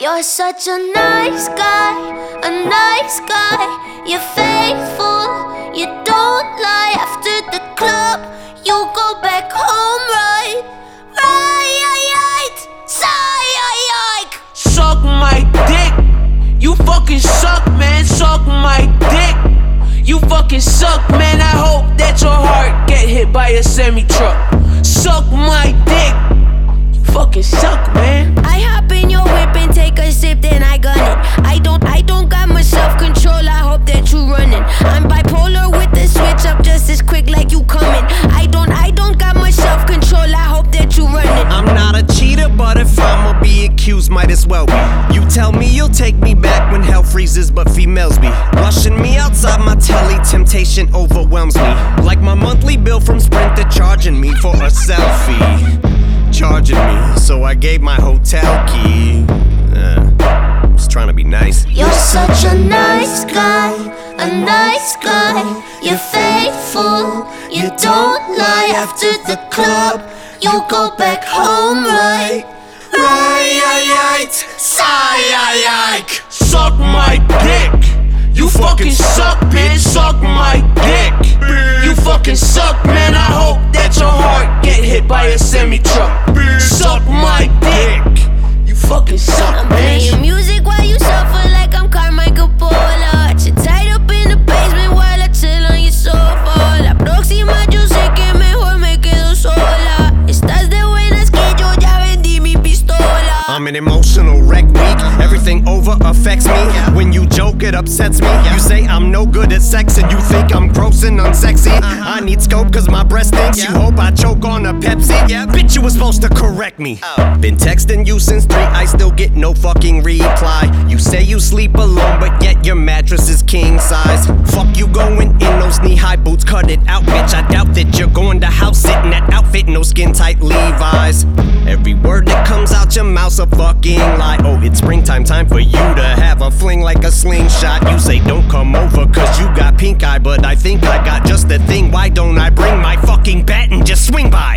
You're such a nice guy, a nice guy. You're faithful, you don't lie. After the club, you go back home, right? Right, psych. Suck my dick. You fucking suck, man. Suck my dick. You fucking suck, man. I hope that your heart get hit by a semi-truck. Suck my dick. You fucking suck, man. I hop in your whip and take a sip, then I gun it. I don't got much self-control, I hope that you running. I'm bipolar with the switch up just as quick like you coming. I don't got much self-control, I hope that you running. I'm not a cheater, but if I'ma be accused, might as well be. You tell me you'll take me back when hell freezes, but females be rushing me outside my telly, temptation overwhelms me. Like my monthly bill from Sprint, they're charging me for a selfie. Charging me, so I gave my hotel key. Just trying to be nice. You're such a nice guy, a nice guy. You're faithful, you don't lie. After the club, you go back home, right? Right, psych. Suck my dick. You fucking suck, bitch. Suck my dick. You fucking suck, man. I hope that your heart get hit by a semi-truck. Suck my dick. You fucking suck, I'm bitch. playing music while you suffer like I'm Carmichael Pola. You're tied up in the basement while I chill on your sofa. La próxima yo sé que mejor me quedo sola. Estás de buenas que yo ya vendí mi pistola. I'm an emotional wreck week. Everything over affects me. When you joke, it upsets me. You say I'm no good at sex and you think I'm gross and unsexy. I need scope cause my breast stinks. You hope I choke on a Pepsi. Bitch, you was supposed to correct me. Been texting you since 3, I still get no fucking reply. You say you sleep alone, but yet your mattress is king size. Fuck you going in those knee-high boots, cut it out, bitch. I doubt that you're going to house sit in that outfit, no skin-tight Levi's. Every word that comes out your mouth's a fucking lie. Oh, it's springtime, time for you to have a fling like a slingshot. You say don't come over cause you got pink eye, but I think I got just the thing. Why don't I bring my fucking bat and just swing by?